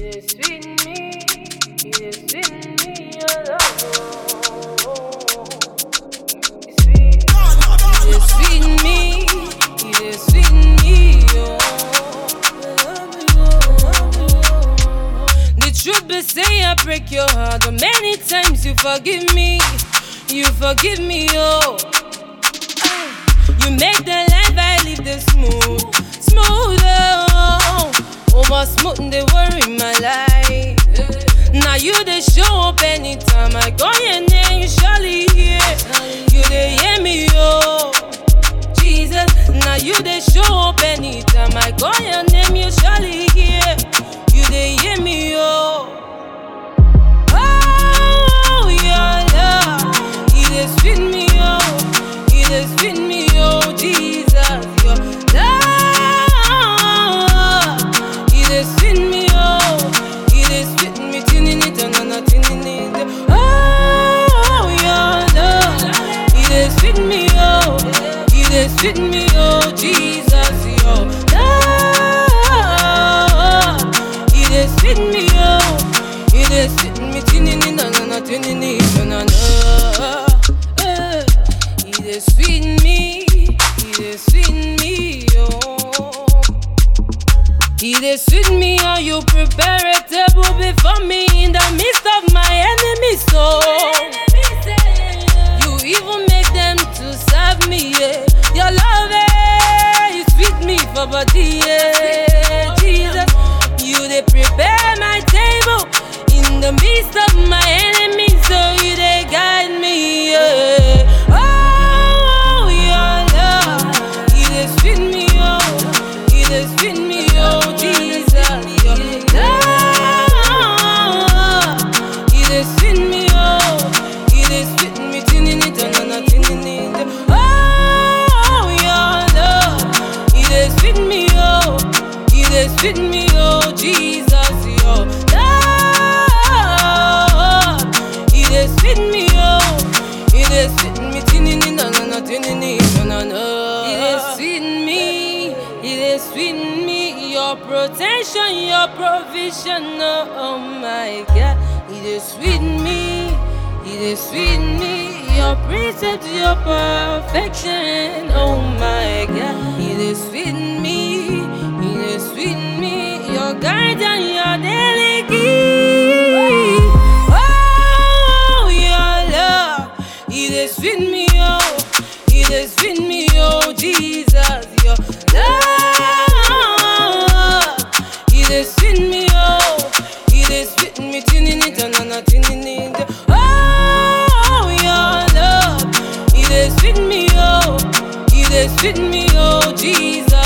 is sweet me, it is sweet me, your love. It's sweet, it is sweet me, it is sweet me, oh. The truth be say I break your heart, but many times you forgive me, oh. You make the life I live the smooth, oh. Over smooth, they worry my life. Now you they show up anytime I call your name, you surely hear. You they hear me, oh, Jesus. Now you they show up anytime I call your name, you surely hear. You they hear me, oh. Oh, your love, it is fit me, oh, it is fit me, oh, Jesus, your love. Fit me, oh, Jesus, yo. Lord, it is fit me, oh, it is fit me, tinini, na na na, tinini, na na. It is fit me, it is fit me, oh. It is fit me, oh, you prepare a table before me in the midst of my enemies, so you even make them to serve me, yeah. Your love is sweet me for body, yeah. Jesus, you they prepare my table in the midst of my enemies, so you they guide me, yeah. Oh, your love, it is sweet me, oh, it is sweet me, oh, Jesus, your love, it is sweet me, oh, it is sweet me, tinini, tanana, tinini. Fit me, oh, Jesus, yo. Lord, it is fit me, oh, it is fit me, tinini, na na na, tinini, na na. It is fit me, it is fit me, your protection, your provision, oh my God. It is sweet me, it is sweet me, your precept, your perfection, oh my God. It is sweet me, it is sweet me, your guide and your daily gift. Oh, your love, it is sweet me, oh, it is sweet me, oh, Jesus, your love, it is sweet me, oh, it is sweet me, tinini, tanana, tinini. Oh, your love, it is sweet me, oh, it is sweet me, oh, Jesus.